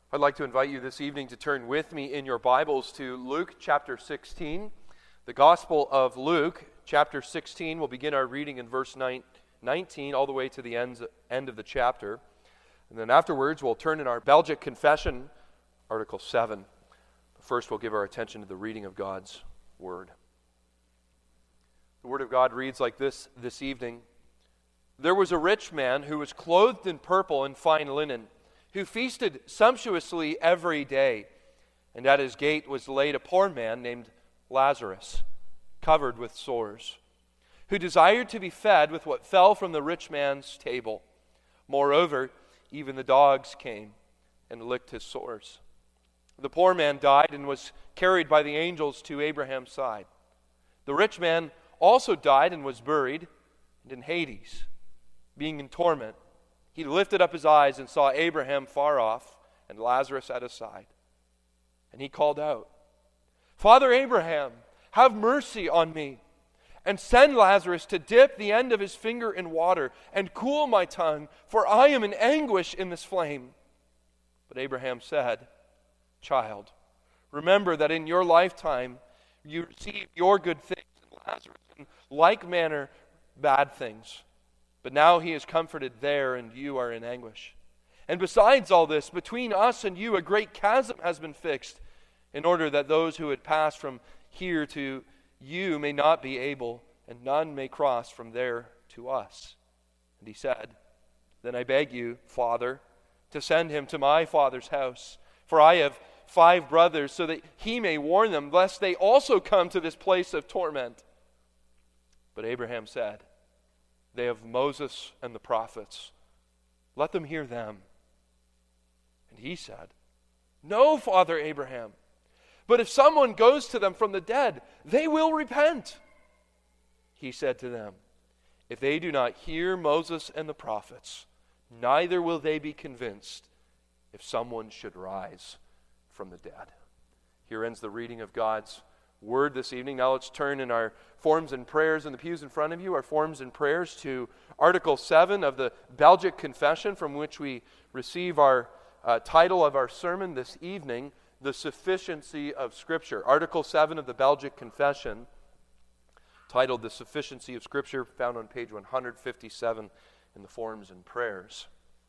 I'd like to invite you this evening to turn with me in your Bibles to Luke chapter 16. The Gospel of Luke chapter 16. We'll begin our reading in verse 19 all the way to the end of the chapter. And then afterwards we'll turn in our Belgic Confession, Article 7. But first we'll give our attention to the reading of God's Word. The Word of God reads like this evening. There was a rich man who was clothed in purple and fine linen, who feasted sumptuously every day. And at his gate was laid a poor man named Lazarus, covered with sores, who desired to be fed with what fell from the rich man's table. Moreover, even the dogs came and licked his sores. The poor man died and was carried by the angels to Abraham's side. The rich man also died and was buried, and in Hades, being in torment, he lifted up his eyes and saw Abraham far off and Lazarus at his side. And he called out, Father Abraham, have mercy on me, and send Lazarus to dip the end of his finger in water and cool my tongue, for I am in anguish in this flame. But Abraham said, Child, remember that in your lifetime you received your good things, and Lazarus in like manner bad things. But now he is comforted there, and you are in anguish. And besides all this, between us and you a great chasm has been fixed, in order that those who had passed from here to you may not be able, and none may cross from there to us. And he said, Then I beg you, Father, to send him to my father's house, for I have 5 brothers, so that he may warn them, lest they also come to this place of torment. But Abraham said, They have Moses and the prophets. Let them hear them. And he said, No, Father Abraham, but if someone goes to them from the dead, they will repent. He said to them, If they do not hear Moses and the prophets, neither will they be convinced if someone should rise from the dead. Here ends the reading of God's Word this evening. Now let's turn in our forms and prayers in the pews in front of you, our forms and prayers, to Article 7 of the Belgic Confession, from which we receive our title of our sermon this evening, The Sufficiency of Scripture. Article 7 of the Belgic Confession, titled The Sufficiency of Scripture, found on page 157 in the forms and prayers.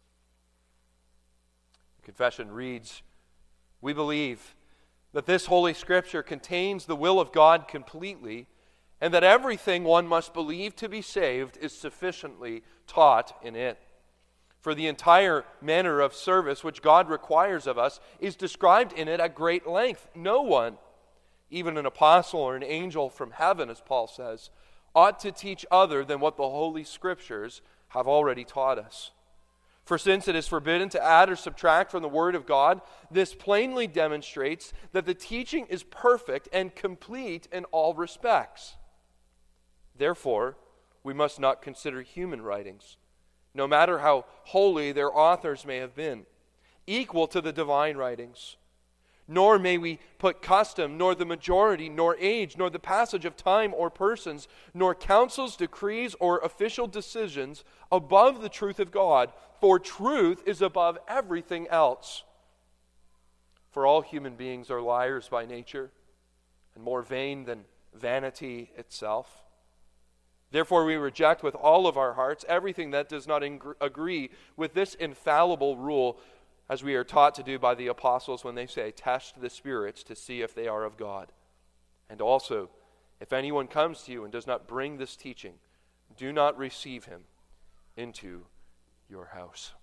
The confession reads, We believe that this Holy Scripture contains the will of God completely, and that everything one must believe to be saved is sufficiently taught in it. For the entire manner of service which God requires of us is described in it at great length. No one, even an apostle or an angel from heaven, as Paul says, ought to teach other than what the Holy Scriptures have already taught us. For since it is forbidden to add or subtract from the Word of God, this plainly demonstrates that the teaching is perfect and complete in all respects. Therefore, we must not consider human writings, no matter how holy their authors may have been, equal to the divine writings. Nor may we put custom, nor the majority, nor age, nor the passage of time or persons, nor councils, decrees, or official decisions above the truth of God, for truth is above everything else. For all human beings are liars by nature, and more vain than vanity itself. Therefore we reject with all of our hearts everything that does not agree with this infallible rule, as we are taught to do by the apostles when they say, Test the spirits to see if they are of God. And also, if anyone comes to you and does not bring this teaching, do not receive him into your house.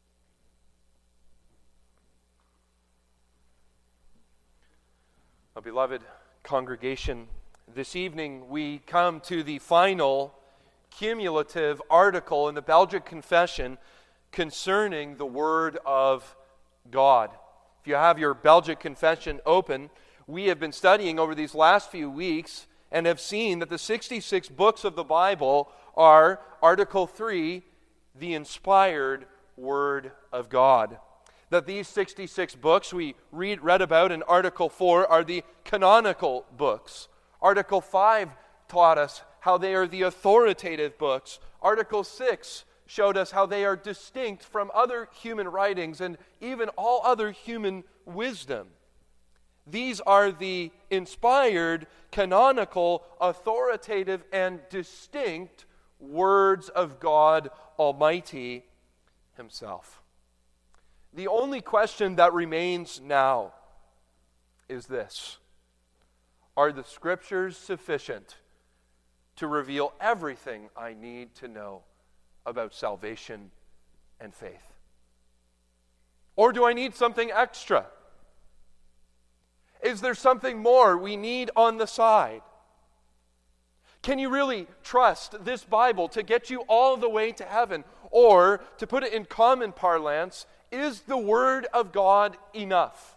Now, beloved congregation, this evening we come to the final cumulative article in the Belgic Confession concerning the Word of God. If you have your Belgic Confession open, we have been studying over these last few weeks and have seen that the 66 books of the Bible are, Article 3, the inspired Word of God. That these 66 books we read about in Article 4 are the canonical books. Article 5 taught us how they are the authoritative books. Article 6 showed us how they are distinct from other human writings and even all other human wisdom. These are the inspired, canonical, authoritative, and distinct words of God Almighty Himself. The only question that remains now is this: are the Scriptures sufficient to reveal everything I need to know about salvation and faith? Or do I need something extra? Is there something more we need on the side? Can you really trust this Bible to get you all the way to heaven? Or, to put it in common parlance, is the Word of God enough?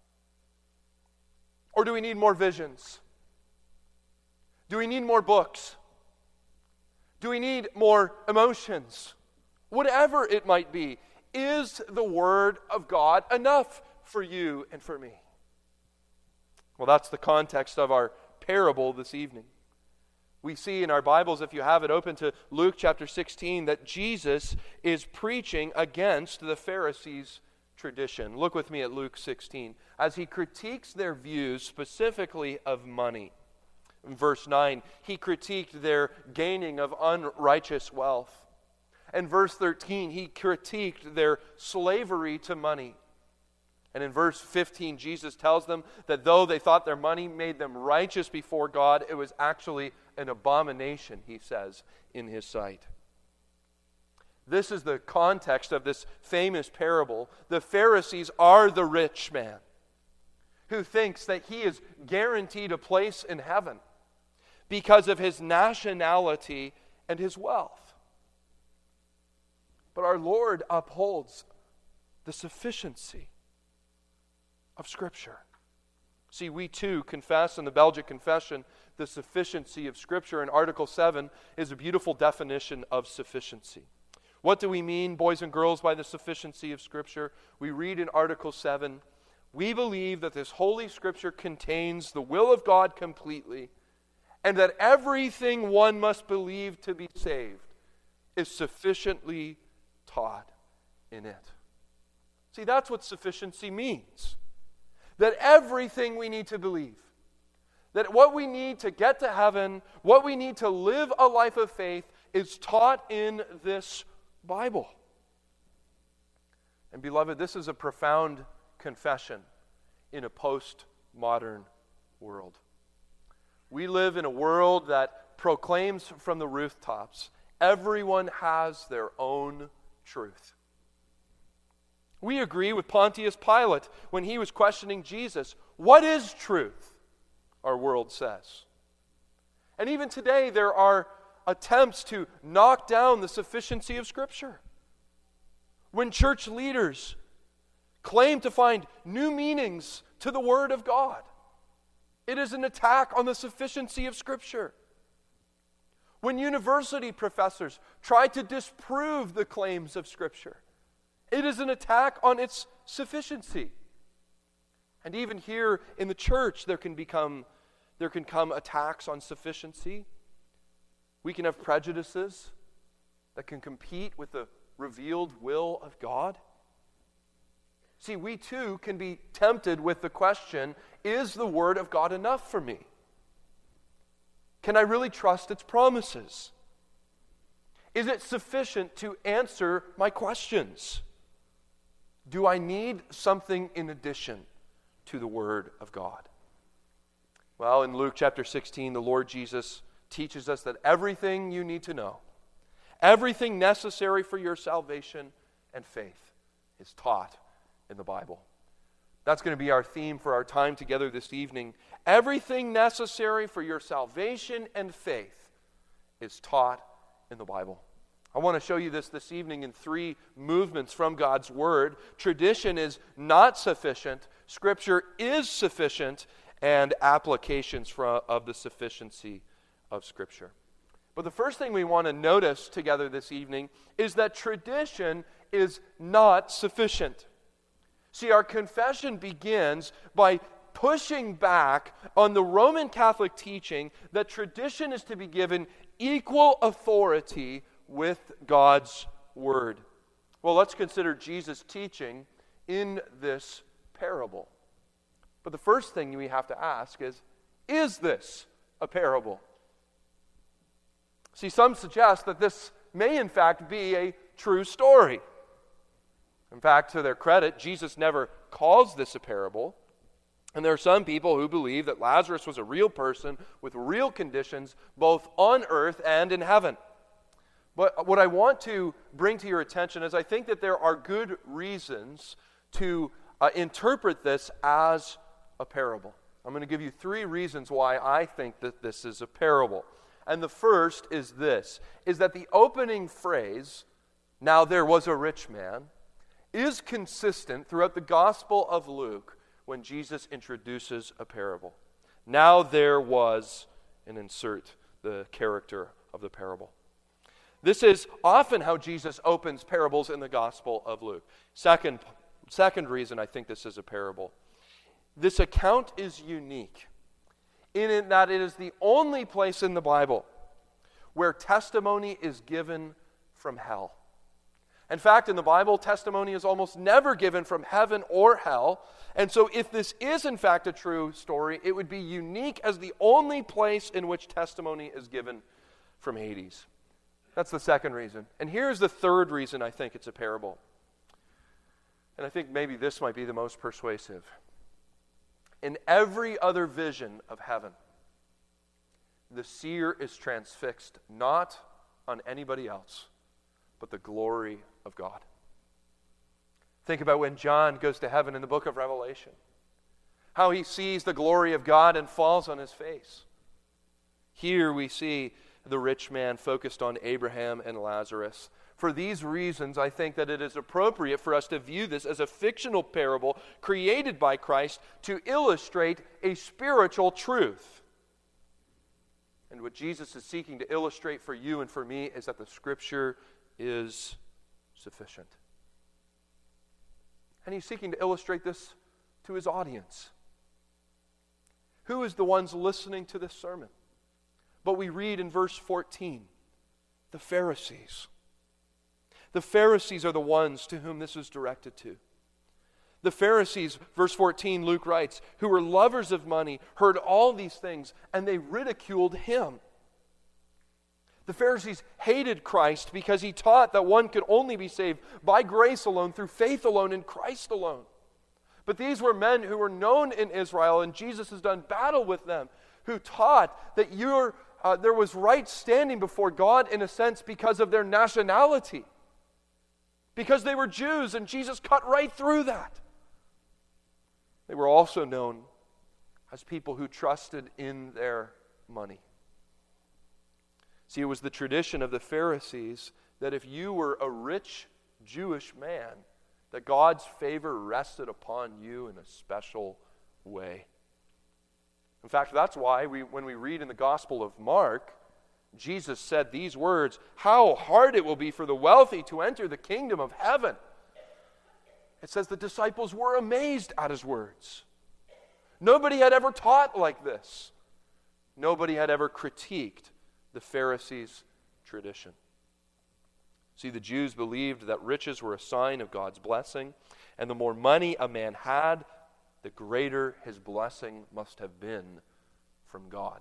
Or do we need more visions? Do we need more books? Do we need more emotions? Whatever it might be, is the Word of God enough for you and for me? Well, that's the context of our parable this evening. We see in our Bibles, if you have it open to Luke chapter 16, that Jesus is preaching against the Pharisees' tradition. Look with me at Luke 16, as he critiques their views specifically of money. In verse 9, he critiqued their gaining of unrighteous wealth. In verse 13, he critiqued their slavery to money. And in verse 15, Jesus tells them that though they thought their money made them righteous before God, it was actually an abomination, he says, in his sight. This is the context of this famous parable. The Pharisees are the rich man who thinks that he is guaranteed a place in heaven because of his nationality and his wealth. But our Lord upholds the sufficiency of Scripture. See, we too confess in the Belgic Confession the sufficiency of Scripture, and Article 7 is a beautiful definition of sufficiency. What do we mean, boys and girls, by the sufficiency of Scripture? We read in Article 7, we believe that this Holy Scripture contains the will of God completely, and that everything one must believe to be saved is sufficiently taught in it. See, that's what sufficiency means. That everything we need to believe, that what we need to get to heaven, what we need to live a life of faith, is taught in this Bible. And beloved, this is a profound confession in a post-modern world. We live in a world that proclaims from the rooftops, everyone has their own truth. We agree with Pontius Pilate when he was questioning Jesus. What is truth? Our world says. And even today there are attempts to knock down the sufficiency of Scripture. When church leaders claim to find new meanings to the Word of God, it is an attack on the sufficiency of Scripture. When university professors try to disprove the claims of Scripture, it is an attack on its sufficiency. And even here in the church, there can come attacks on sufficiency. We can have prejudices that can compete with the revealed will of God. See, we too can be tempted with the question, is the Word of God enough for me? Can I really trust its promises? Is it sufficient to answer my questions? Do I need something in addition to the Word of God? Well, in Luke chapter 16, the Lord Jesus teaches us that everything you need to know, everything necessary for your salvation and faith, is taught in the Bible. That's going to be our theme for our time together this evening. Everything necessary for your salvation and faith is taught in the Bible. I want to show you this evening in three movements from God's Word. Tradition is not sufficient, Scripture is sufficient, and applications of the sufficiency of Scripture. But the first thing we want to notice together this evening is that tradition is not sufficient. See, our confession begins by pushing back on the Roman Catholic teaching that tradition is to be given equal authority with God's word? Well, let's consider Jesus' teaching in this parable. But the first thing we have to ask is this a parable? See, some suggest that this may in fact be a true story. In fact, to their credit, Jesus never calls this a parable. And there are some people who believe that Lazarus was a real person with real conditions, both on earth and in heaven. But what I want to bring to your attention is I think that there are good reasons to interpret this as a parable. I'm going to give you 3 reasons why I think that this is a parable. And the first is this, is that the opening phrase, "Now there was a rich man," is consistent throughout the Gospel of Luke when Jesus introduces a parable. Now there was, and insert the character of the parable. This is often how Jesus opens parables in the Gospel of Luke. Second reason I think this is a parable. This account is unique in that it is the only place in the Bible where testimony is given from hell. In fact, in the Bible, testimony is almost never given from heaven or hell. And so if this is in fact a true story, it would be unique as the only place in which testimony is given from Hades. That's the second reason. And here's the third reason I think it's a parable. And I think maybe this might be the most persuasive. In every other vision of heaven, the seer is transfixed not on anybody else, but the glory of God. Think about when John goes to heaven in the book of Revelation. How he sees the glory of God and falls on his face. Here we see the rich man focused on Abraham and Lazarus. For these reasons, I think that it is appropriate for us to view this as a fictional parable created by Christ to illustrate a spiritual truth. And what Jesus is seeking to illustrate for you and for me is that the Scripture is sufficient. And he's seeking to illustrate this to his audience. Who is the ones listening to this sermon? But we read in verse 14, the Pharisees. The Pharisees are the ones to whom this is directed to. The Pharisees, verse 14, Luke writes, who were lovers of money, heard all these things, and they ridiculed him. The Pharisees hated Christ because he taught that one could only be saved by grace alone, through faith alone, in Christ alone. But these were men who were known in Israel, and Jesus has done battle with them, who taught that there was right standing before God in a sense because of their nationality. Because they were Jews, and Jesus cut right through that. They were also known as people who trusted in their money. See, it was the tradition of the Pharisees that if you were a rich Jewish man, that God's favor rested upon you in a special way. In fact, that's why when we read in the Gospel of Mark, Jesus said these words, "How hard it will be for the wealthy to enter the kingdom of heaven." It says the disciples were amazed at his words. Nobody had ever taught like this. Nobody had ever critiqued the Pharisees' tradition. See, the Jews believed that riches were a sign of God's blessing, and the more money a man had, the greater his blessing must have been from God.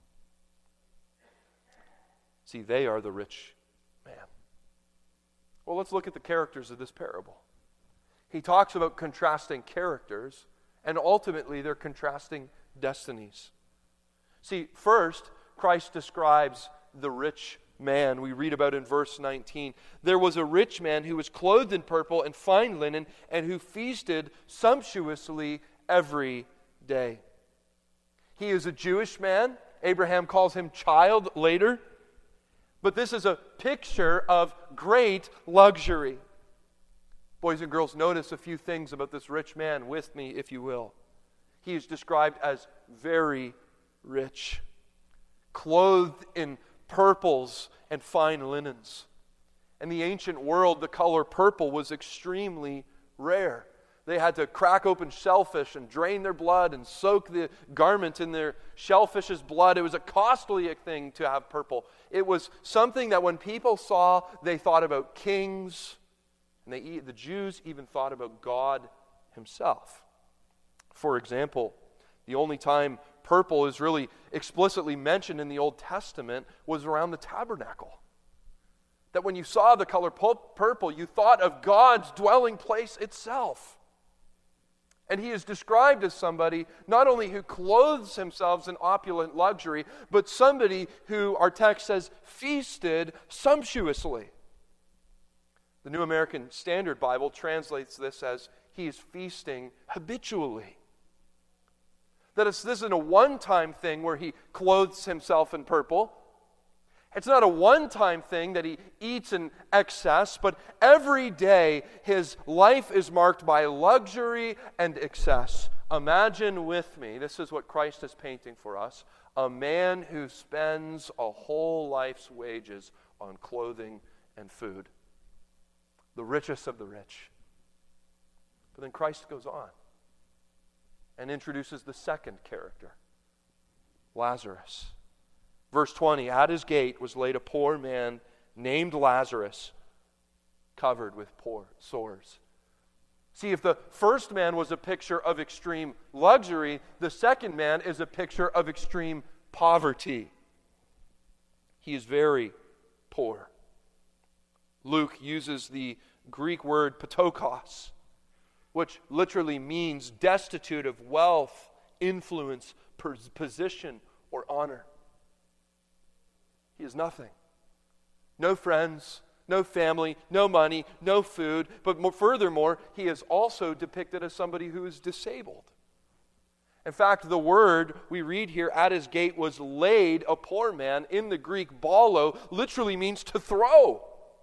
See, they are the rich man. Well, let's look at the characters of this parable. He talks about contrasting characters, and ultimately they're contrasting destinies. See, first, Christ describes the rich man. We read about in verse 19. There was a rich man who was clothed in purple and fine linen, and who feasted sumptuously every day. He is a Jewish man. Abraham calls him child later. But this is a picture of great luxury. Boys and girls, notice a few things about this rich man with me, if you will. He is described as very rich, clothed in purples and fine linens. In the ancient world, the color purple was extremely rare. They had to crack open shellfish and drain their blood and soak the garment in their shellfish's blood. It was a costly thing to have purple. It was something that when people saw, they thought about kings, and the Jews even thought about God himself. For example, the only time purple is really explicitly mentioned in the Old Testament was around the tabernacle. That when you saw the color purple, you thought of God's dwelling place itself. And he is described as somebody not only who clothes himself in opulent luxury, but somebody who, our text says, feasted sumptuously. The New American Standard Bible translates this as he is feasting habitually. That this isn't a one-time thing where he clothes himself in purple. It's not a one-time thing that he eats in excess, but every day his life is marked by luxury and excess. Imagine with me, this is what Christ is painting for us, a man who spends a whole life's wages on clothing and food. The richest of the rich. But then Christ goes on and introduces the second character, Lazarus. Verse 20, at his gate was laid a poor man named Lazarus, covered with sores. See, if the first man was a picture of extreme luxury, the second man is a picture of extreme poverty. He is very poor. Luke uses the Greek word patokos, which literally means destitute of wealth, influence, position, or honor. He has nothing. No friends, no family, no money, no food. But furthermore, he is also depicted as somebody who is disabled. In fact, the word we read here, at his gate was laid a poor man, in the Greek balo, literally means to throw.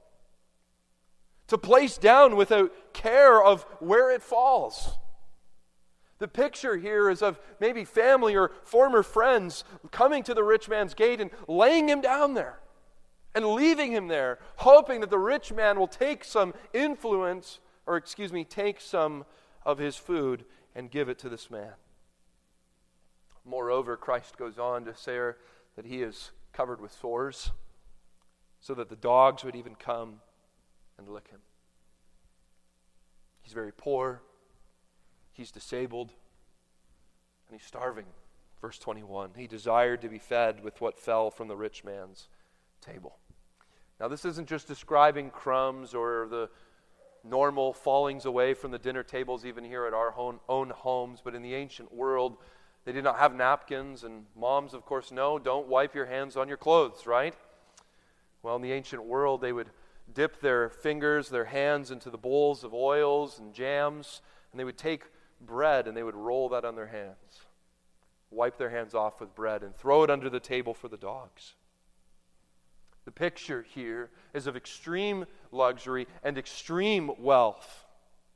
To place down without care of where it falls. The picture here is of maybe family or former friends coming to the rich man's gate and laying him down there and leaving him there, hoping that the rich man will take some influence, take some of his food and give it to this man. Moreover, Christ goes on to say that he is covered with sores so that the dogs would even come and lick him. He's very poor. He's disabled, and he's starving. Verse 21, he desired to be fed with what fell from the rich man's table. Now, this isn't just describing crumbs or the normal fallings away from the dinner tables, even here at our own homes, but in the ancient world, they did not have napkins, and moms, of course, don't wipe your hands on your clothes, right? Well, in the ancient world, they would dip their fingers, their hands into the bowls of oils and jams, and they would take bread and they would roll that on their hands, wipe their hands off with bread and throw it under the table for the dogs. The picture here is of extreme luxury and extreme wealth.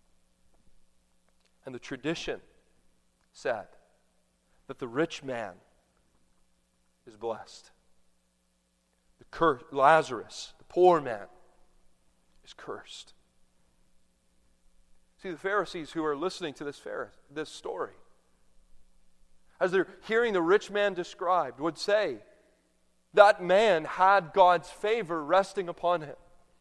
And the tradition said that the rich man is blessed. Lazarus, the poor man, is cursed. See, the Pharisees who are listening to this story, as they're hearing the rich man described, would say that man had God's favor resting upon him.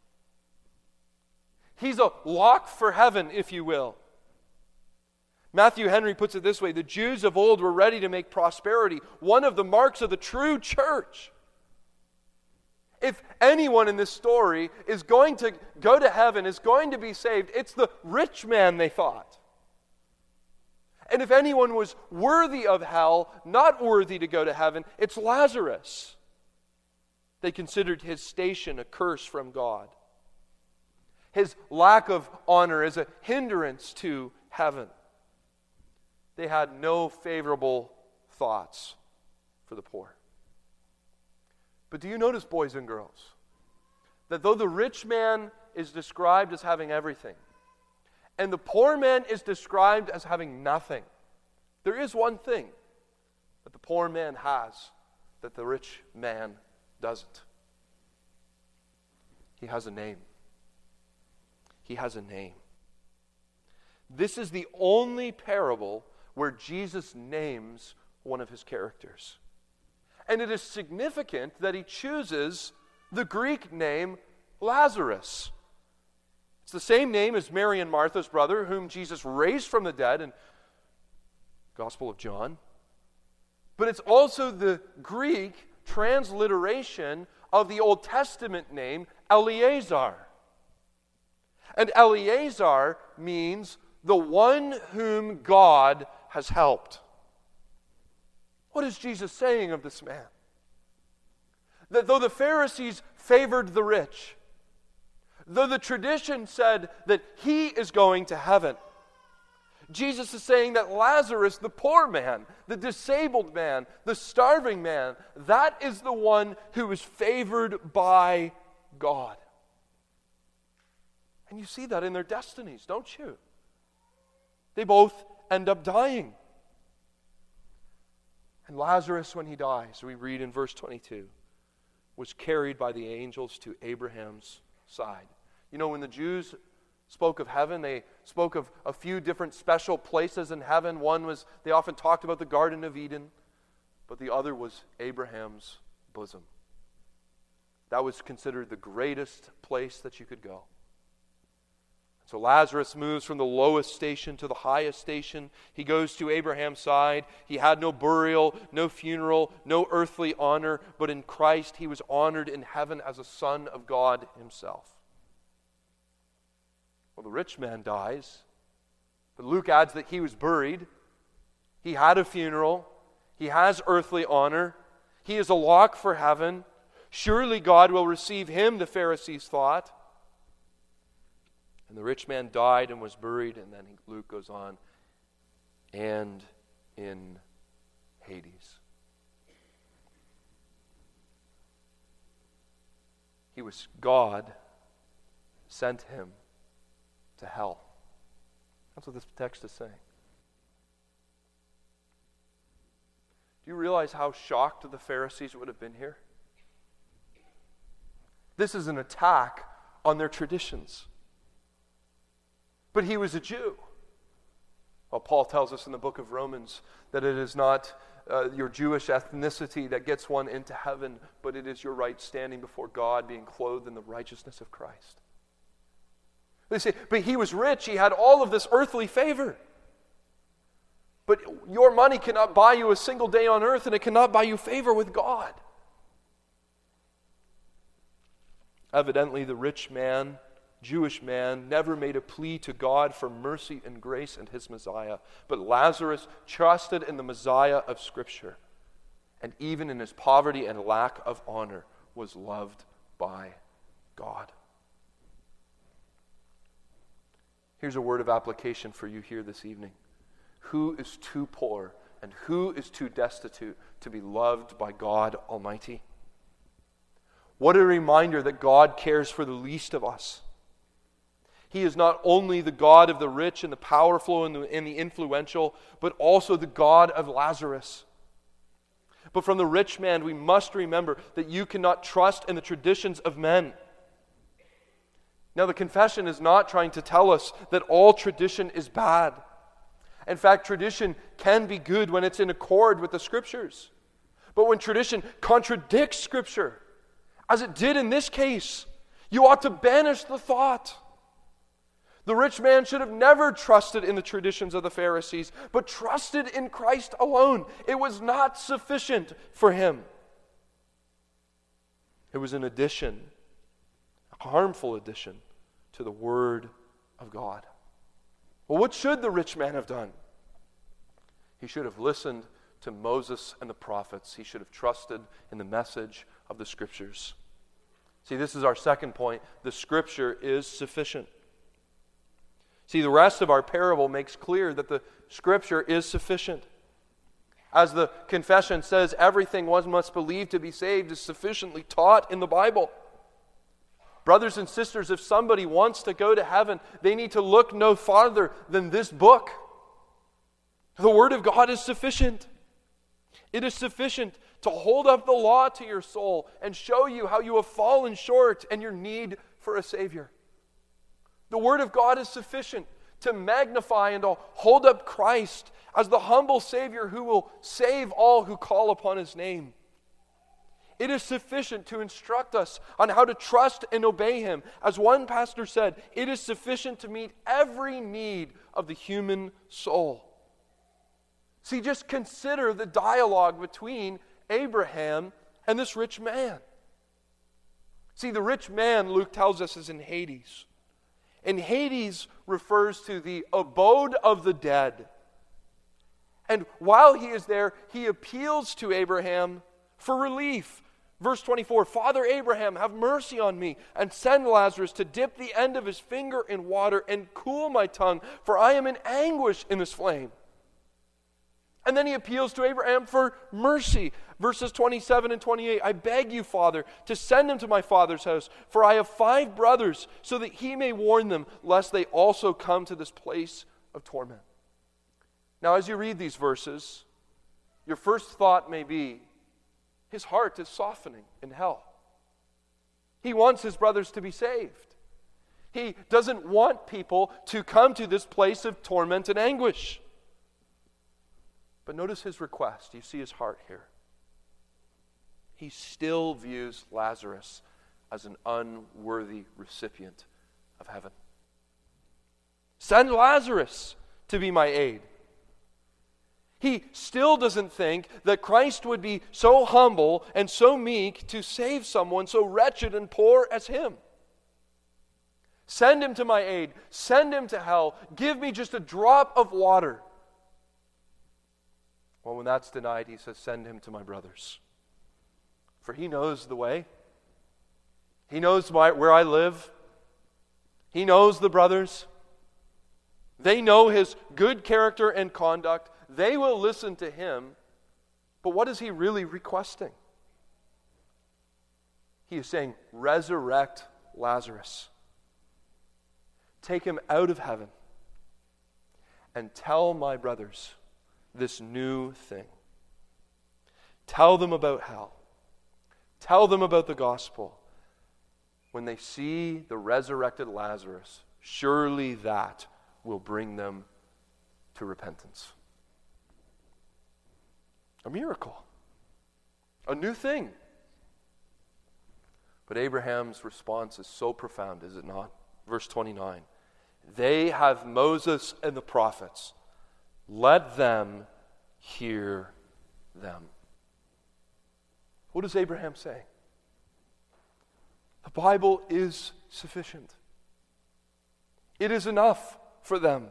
He's a lock for heaven, if you will. Matthew Henry puts it this way: the Jews of old were ready to make prosperity one of the marks of the true church. If anyone in this story is going to go to heaven, is going to be saved, it's the rich man, they thought. And if anyone was worthy of hell, not worthy to go to heaven, it's Lazarus. They considered his station a curse from God. His lack of honor is a hindrance to heaven. They had no favorable thoughts for the poor. But do you notice, boys and girls, that though the rich man is described as having everything, and the poor man is described as having nothing, there is one thing that the poor man has that the rich man doesn't. He has a name. He has a name. This is the only parable where Jesus names one of his characters. And it is significant that he chooses the Greek name Lazarus. It's the same name as Mary and Martha's brother, whom Jesus raised from the dead in Gospel of John. But it's also the Greek transliteration of the Old Testament name Eleazar. And Eleazar means the one whom God has helped. What is Jesus saying of this man? That though the Pharisees favored the rich, though the tradition said that he is going to heaven, Jesus is saying that Lazarus, the poor man, the disabled man, the starving man, that is the one who is favored by God. And you see that in their destinies, don't you? They both end up dying. And Lazarus, when he dies, we read in verse 22, was carried by the angels to Abraham's side. You know, when the Jews spoke of heaven, they spoke of a few different special places in heaven. One was, they often talked about the Garden of Eden, but the other was Abraham's bosom. That was considered the greatest place that you could go. So Lazarus moves from the lowest station to the highest station. He goes to Abraham's side. He had no burial, no funeral, no earthly honor, but in Christ he was honored in heaven as a son of God himself. Well, the rich man dies, but Luke adds that he was buried. He had a funeral. He has earthly honor. He is a lock for heaven. Surely God will receive him, the Pharisees thought. And the rich man died and was buried, and then Luke goes on, and in Hades. God sent him to hell. That's what this text is saying. Do you realize how shocked the Pharisees would have been here? This is an attack on their traditions. But he was a Jew. Well, Paul tells us in the book of Romans that it is not your Jewish ethnicity that gets one into heaven, but it is your right standing before God, being clothed in the righteousness of Christ. They say, but he was rich, he had all of this earthly favor. But your money cannot buy you a single day on earth, and it cannot buy you favor with God. Evidently, the rich man, Jewish man, never made a plea to God for mercy and grace in his Messiah. But Lazarus trusted in the Messiah of Scripture, and even in his poverty and lack of honor, was loved by God. Here's a word of application for you here this evening. Who is too poor and who is too destitute to be loved by God Almighty? What a reminder that God cares for the least of us. He is not only the God of the rich and the powerful and the influential, but also the God of Lazarus. But from the rich man, we must remember that you cannot trust in the traditions of men. Now, the confession is not trying to tell us that all tradition is bad. In fact, tradition can be good when it's in accord with the Scriptures. But when tradition contradicts Scripture, as it did in this case, you ought to banish the thought. The rich man should have never trusted in the traditions of the Pharisees, but trusted in Christ alone. It was not sufficient for him. It was an addition, a harmful addition to the Word of God. Well, what should the rich man have done? He should have listened to Moses and the prophets. He should have trusted in the message of the Scriptures. See, this is our second point. The Scripture is sufficient. See, the rest of our parable makes clear that the Scripture is sufficient. As the confession says, everything one must believe to be saved is sufficiently taught in the Bible. Brothers and sisters, if somebody wants to go to heaven, they need to look no farther than this book. The Word of God is sufficient. It is sufficient to hold up the law to your soul and show you how you have fallen short and your need for a Savior. The Word of God is sufficient to magnify and to hold up Christ as the humble Savior who will save all who call upon His name. It is sufficient to instruct us on how to trust and obey Him. As one pastor said, it is sufficient to meet every need of the human soul. See, just consider the dialogue between Abraham and this rich man. See, the rich man, Luke tells us, is in Hades. And Hades refers to the abode of the dead. And while he is there, he appeals to Abraham for relief. Verse 24, Father Abraham, have mercy on me, and send Lazarus to dip the end of his finger in water and cool my tongue, for I am in anguish in this flame. And then he appeals to Abraham for mercy. Verses 27 and 28, I beg you, Father, to send him to my father's house, for I have 5 brothers, so that he may warn them, lest they also come to this place of torment. Now, as you read these verses, your first thought may be, his heart is softening in hell. He wants his brothers to be saved. He doesn't want people to come to this place of torment and anguish. But notice his request. You see his heart here. He still views Lazarus as an unworthy recipient of heaven. Send Lazarus to be my aid. He still doesn't think that Christ would be so humble and so meek to save someone so wretched and poor as him. Send him to my aid. Send him to hell. Give me just a drop of water. Well, when that's denied, he says, send him to my brothers. For he knows the way. He knows where I live. He knows the brothers. They know his good character and conduct. They will listen to him. But what is he really requesting? He is saying, resurrect Lazarus. Take him out of heaven and tell my brothers this new thing. Tell them about hell. Tell them about the gospel. When they see the resurrected Lazarus, surely that will bring them to repentance. A miracle. A new thing. But Abraham's response is so profound, is it not? Verse 29. They have Moses and the prophets. Let them hear them. What does Abraham say? The Bible is sufficient. It is enough for them.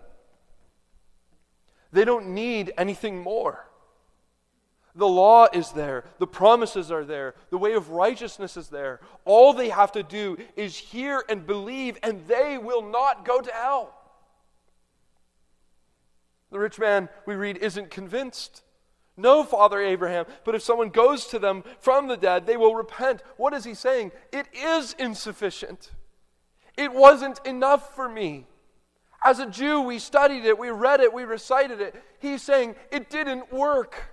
They don't need anything more. The law is there. The promises are there. The way of righteousness is there. All they have to do is hear and believe, and they will not go to hell. The rich man, we read, isn't convinced. No, Father Abraham, but if someone goes to them from the dead, they will repent. What is he saying? It is insufficient. It wasn't enough for me. As a Jew, we studied it, we read it, we recited it. He's saying, it didn't work.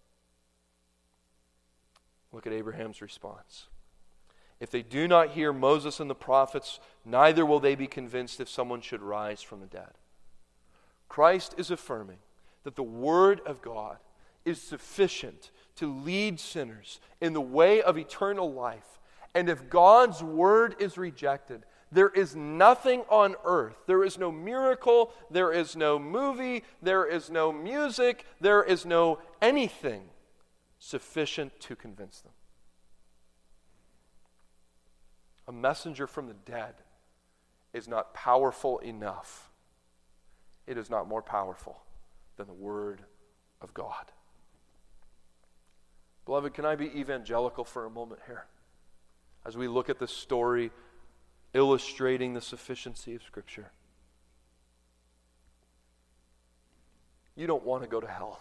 Look at Abraham's response. If they do not hear Moses and the prophets, neither will they be convinced if someone should rise from the dead. Christ is affirming that the Word of God is sufficient to lead sinners in the way of eternal life. And if God's Word is rejected, there is nothing on earth, there is no miracle, there is no movie, there is no music, there is no anything sufficient to convince them. A messenger from the dead is not powerful enough. It is not more powerful than the Word of God. Beloved, can I be evangelical for a moment here? As we look at this story illustrating the sufficiency of Scripture. You don't want to go to hell.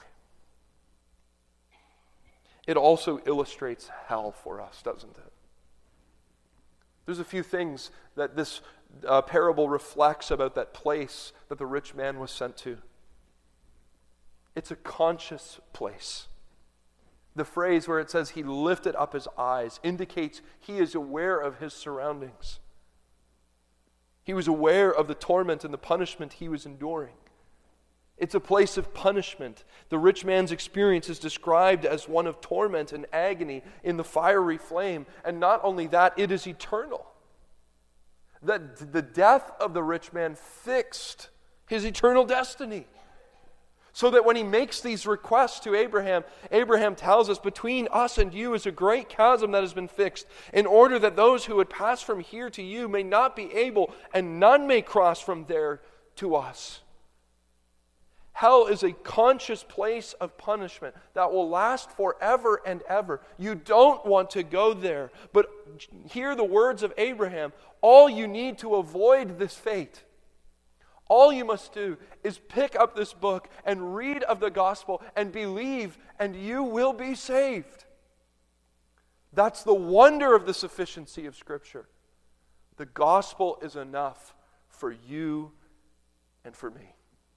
It also illustrates hell for us, doesn't it? There's a few things that this parable reflects about that place that the rich man was sent to. It's a conscious place. The phrase where it says he lifted up his eyes indicates he is aware of his surroundings. He was aware of the torment and the punishment he was enduring. It's a place of punishment. The rich man's experience is described as one of torment and agony in the fiery flame. And not only that, it is eternal. That the death of the rich man fixed his eternal destiny. So that when he makes these requests to Abraham, Abraham tells us, between us and you is a great chasm that has been fixed, in order that those who would pass from here to you may not be able, and none may cross from there to us. Hell is a conscious place of punishment that will last forever and ever. You don't want to go there. But hear the words of Abraham. All you need to avoid this fate, all you must do is pick up this book and read of the gospel and believe, and you will be saved. That's the wonder of the sufficiency of Scripture. The gospel is enough for you and for me.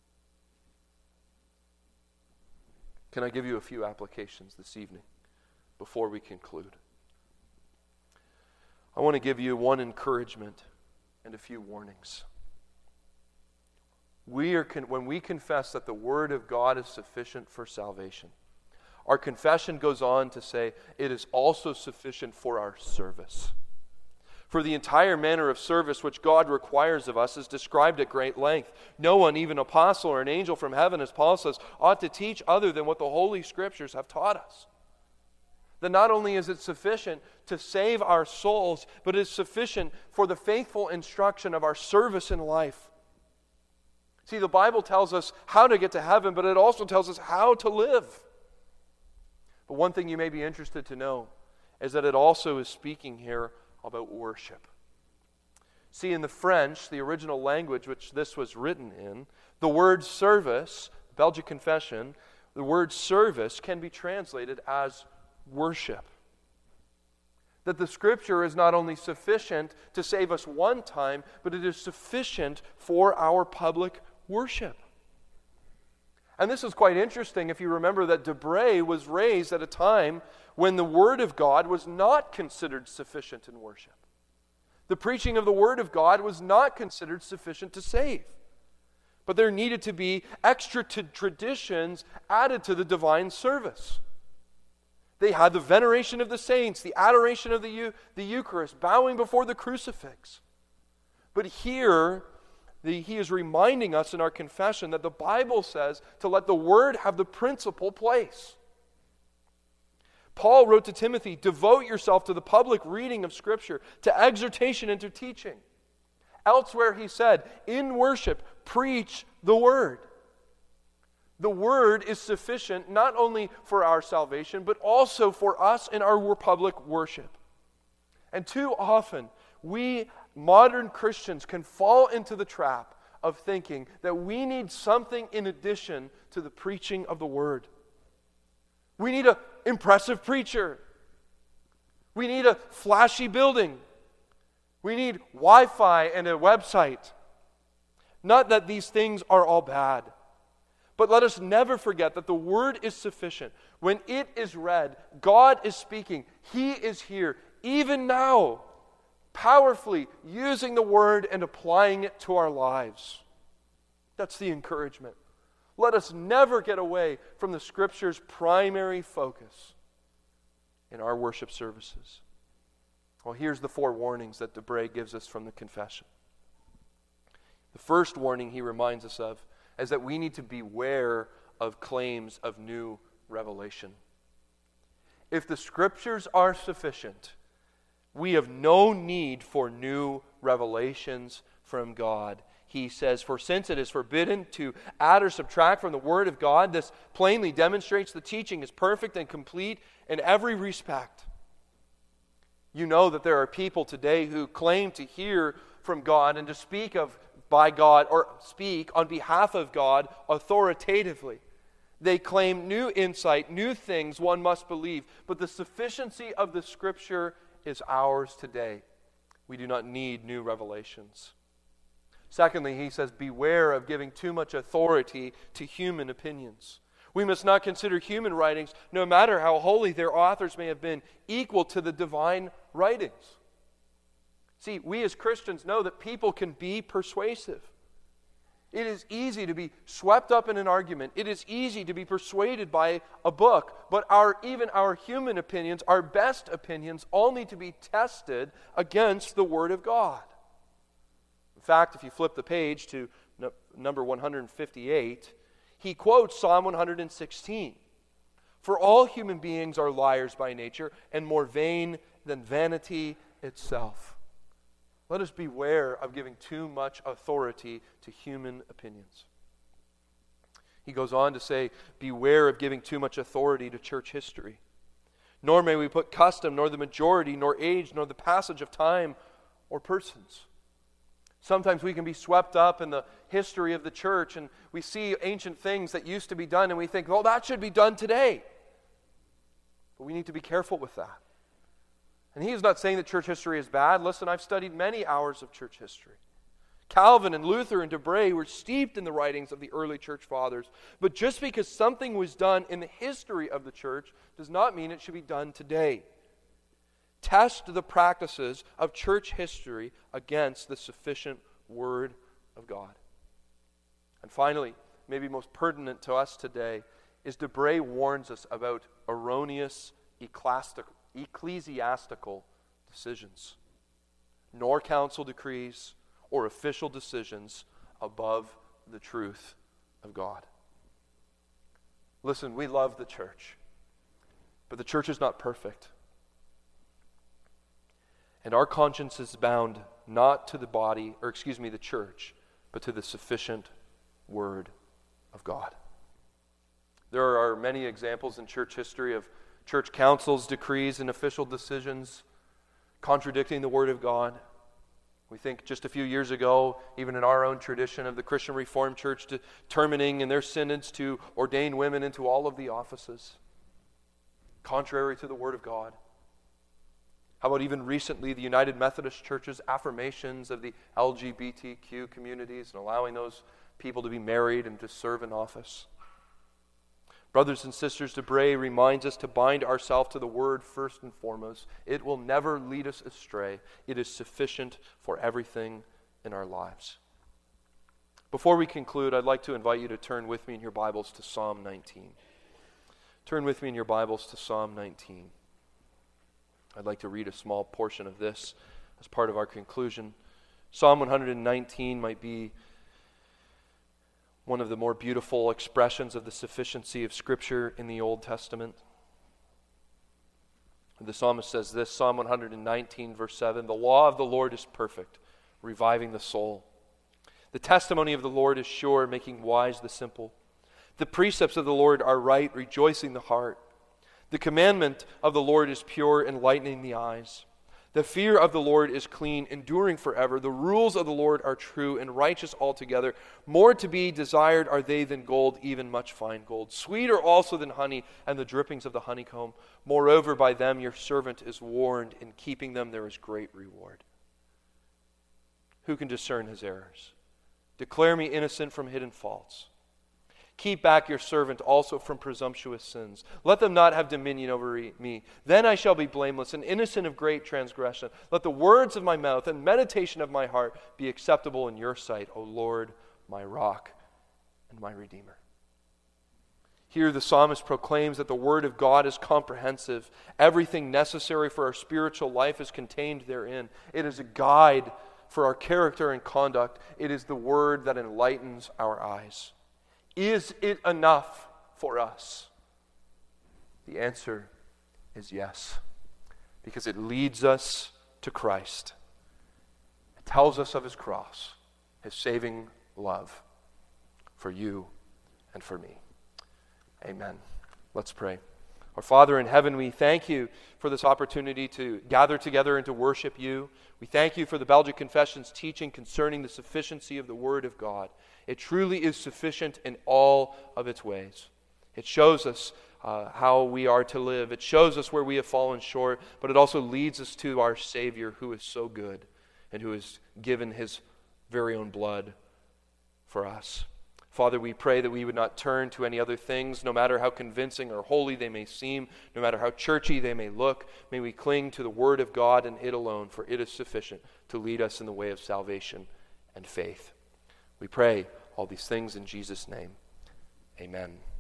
Can I give you a few applications this evening before we conclude? I want to give you one encouragement and a few warnings. When we confess that the Word of God is sufficient for salvation, our confession goes on to say it is also sufficient for our service. For the entire manner of service which God requires of us is described at great length. No one, even apostle or an angel from heaven, as Paul says, ought to teach other than what the Holy Scriptures have taught us. That not only is it sufficient to save our souls, but it is sufficient for the faithful instruction of our service in life. See, the Bible tells us how to get to heaven, but it also tells us how to live. But one thing you may be interested to know is that it also is speaking here about worship. See, in the French, the original language which this was written in, the word service, Belgic Confession, the word service can be translated as worship. That the Scripture is not only sufficient to save us one time, but it is sufficient for our public worship. And this is quite interesting if you remember that Debray was raised at a time when the Word of God was not considered sufficient in worship. The preaching of the Word of God was not considered sufficient to save. But there needed to be extra traditions added to the divine service. They had the veneration of the saints, the adoration of the Eucharist, bowing before the crucifix. But here, he is reminding us in our confession that the Bible says to let the Word have the principal place. Paul wrote to Timothy, devote yourself to the public reading of Scripture, to exhortation and to teaching. Elsewhere he said, in worship, preach the Word. The Word is sufficient not only for our salvation, but also for us in our public worship. And too often, we modern Christians can fall into the trap of thinking that we need something in addition to the preaching of the Word. We need an impressive preacher. We need a flashy building. We need Wi-Fi and a website. Not that these things are all bad, but let us never forget that the Word is sufficient. When it is read, God is speaking. He is here, even now, powerfully using the Word and applying it to our lives. That's the encouragement. Let us never get away from the Scripture's primary focus in our worship services. Well, here's the 4 warnings that Debray gives us from the confession. The first warning he reminds us of is that we need to beware of claims of new revelation. If the Scriptures are sufficient, we have no need for new revelations from God. He says, for since it is forbidden to add or subtract from the Word of God, this plainly demonstrates the teaching is perfect and complete in every respect. You know that there are people today who claim to hear from God and to speak by God or speak on behalf of God authoritatively. They claim new insight, new things one must believe, but the sufficiency of the Scripture is ours today. We do not need new revelations. Secondly, he says, beware of giving too much authority to human opinions. We must not consider human writings, no matter how holy their authors may have been, equal to the divine writings. See, we as Christians know that people can be persuasive. It is easy to be swept up in an argument. It is easy to be persuaded by a book. But even our human opinions, our best opinions, all need to be tested against the Word of God. In fact, if you flip the page to number 158, he quotes Psalm 116. For all human beings are liars by nature, and more vain than vanity itself. Let us beware of giving too much authority to human opinions. He goes on to say, beware of giving too much authority to church history. Nor may we put custom, nor the majority, nor age, nor the passage of time, or persons. Sometimes we can be swept up in the history of the church, and we see ancient things that used to be done, and we think, well, that should be done today. But we need to be careful with that. And he is not saying that church history is bad. Listen, I've studied many hours of church history. Calvin and Luther and de Bray were steeped in the writings of the early church fathers. But just because something was done in the history of the church does not mean it should be done today. Test the practices of church history against the sufficient Word of God. And finally, maybe most pertinent to us today, is de Bray warns us about erroneous ecclesiastical decisions, nor council decrees or official decisions above the truth of God. Listen, we love the church, but the church is not perfect. And our conscience is bound not to the church, but to the sufficient Word of God. There are many examples in church history of church councils, decrees, and official decisions contradicting the Word of God. We think just a few years ago, even in our own tradition of the Christian Reformed Church, determining in their synods to ordain women into all of the offices, contrary to the Word of God. How about even recently, the United Methodist Church's affirmations of the LGBTQ communities and allowing those people to be married and to serve in office? Brothers and sisters, de Bray reminds us to bind ourselves to the Word first and foremost. It will never lead us astray. It is sufficient for everything in our lives. Before we conclude, I'd like to invite you to turn with me in your Bibles to Psalm 19. Turn with me in your Bibles to Psalm 19. I'd like to read a small portion of this as part of our conclusion. Psalm 119 might be one of the more beautiful expressions of the sufficiency of Scripture in the Old Testament. The psalmist says this, Psalm 119, verse 7, "The law of the Lord is perfect, reviving the soul. The testimony of the Lord is sure, making wise the simple. The precepts of the Lord are right, rejoicing the heart. The commandment of the Lord is pure, enlightening the eyes. The fear of the Lord is clean, enduring forever. The rules of the Lord are true and righteous altogether. More to be desired are they than gold, even much fine gold. Sweeter also than honey and the drippings of the honeycomb. Moreover, by them your servant is warned. In keeping them there is great reward. Who can discern his errors? Declare me innocent from hidden faults. Keep back your servant also from presumptuous sins. Let them not have dominion over me. Then I shall be blameless and innocent of great transgression. Let the words of my mouth and meditation of my heart be acceptable in your sight, O Lord, my rock and my redeemer." Here the psalmist proclaims that the Word of God is comprehensive. Everything necessary for our spiritual life is contained therein. It is a guide for our character and conduct. It is the Word that enlightens our eyes. Is it enough for us? The answer is yes, because it leads us to Christ. It tells us of His cross, His saving love for you and for me. Amen. Let's pray. Our Father in heaven, we thank you for this opportunity to gather together and to worship you. We thank you for the Belgic Confession's teaching concerning the sufficiency of the Word of God. It truly is sufficient in all of its ways. It shows us how we are to live. It shows us where we have fallen short, but it also leads us to our Savior who is so good and who has given His very own blood for us. Father, we pray that we would not turn to any other things, no matter how convincing or holy they may seem, no matter how churchy they may look. May we cling to the Word of God and it alone, for it is sufficient to lead us in the way of salvation and faith. We pray all these things in Jesus' name. Amen.